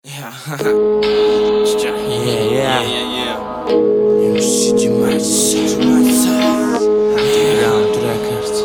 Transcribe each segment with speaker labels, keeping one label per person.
Speaker 1: Yeah, You see my Underground Records.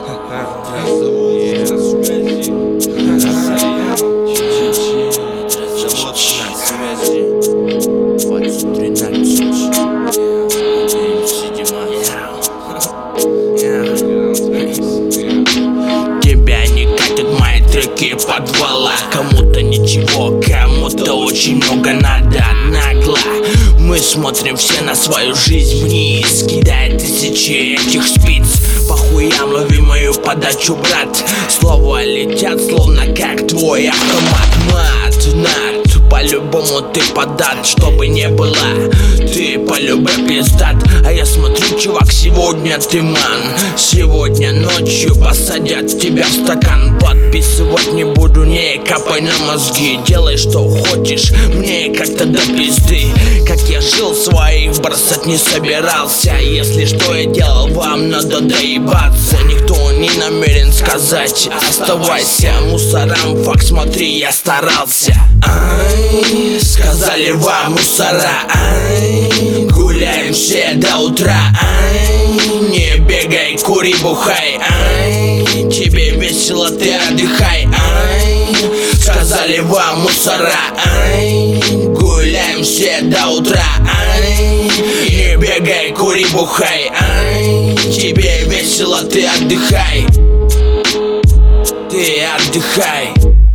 Speaker 1: Тебя не катят мои треки подвала. Кому-то ничего, кому-то очень много надо. Нагло мы смотрим все на свою жизнь вниз, кидая тысячи этих спиц. По хуям лови мою подачу, брат. Слова летят, словно как твой автомат. Мат, по-любому ты подат, чтобы не было. Ты по-любе пиздат. А я смотрю, чувак, сегодня ты ман. Сегодня ночью посадят тебя в стакан. Подписывать не буду, не капай на мозги. Делай что хочешь, мне как-то до пизды. Как я жил, своих бросать не собирался. Если что я делал, вам надо доебаться. Никто не намерен сказать оставайся. Мусорам факт, смотри, я старался. Ай, сказали вам мусора. Ай, гуляем все до утра. Ай, не бегай, кури, бухай. Ай, тебе весело, ты отдыхай. Ай, сказали вам мусора. Ай, гуляем все до утра. Ай, не бегай, кури, бухай. Ай, тебе весело, ты отдыхай. Ты отдыхай.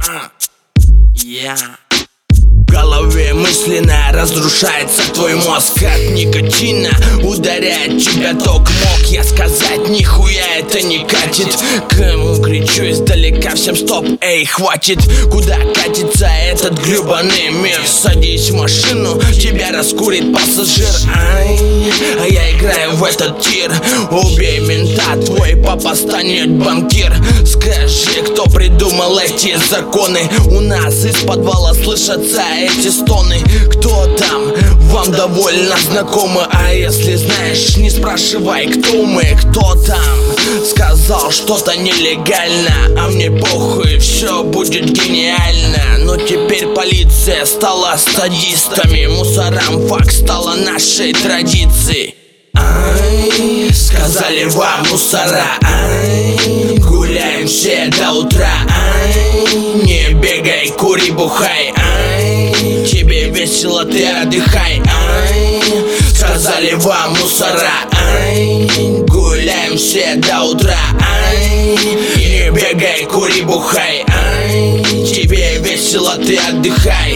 Speaker 1: В голове мысленно разрушается твой мозг. От никотина ударяет тебя ток. Мог я сказать, нихуя это не катит. Кому кричу издалека, всем стоп, эй, хватит. Куда катится этот гребаный мир? Садись в машину, тебя раскурит пассажир. Ай, а я играю в этот тир. Убей мента, твой папа станет банкир. Скажи, кто придумал эти законы? У нас из подвала слышатся эти стоны. Кто там? Вам довольно знакомы. А если знаешь, не спрашивай, кто мы, кто там. Сказал что-то нелегально, а мне похуй, все будет гениально. Но теперь полиция стала стадистами. Мусорам факт стала нашей традицией. Ай, сказали вам мусора. Ай, гуляем все до утра. Ай, не бегай, кури, бухай. Ай, тебе весело, ты отдыхай. Ай, сказали вам мусора. Ай, гуляем все до утра. Ай, не бегай, кури, бухай. Ай, тебе весело, ты отдыхай.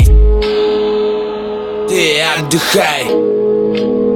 Speaker 1: Ты отдыхай.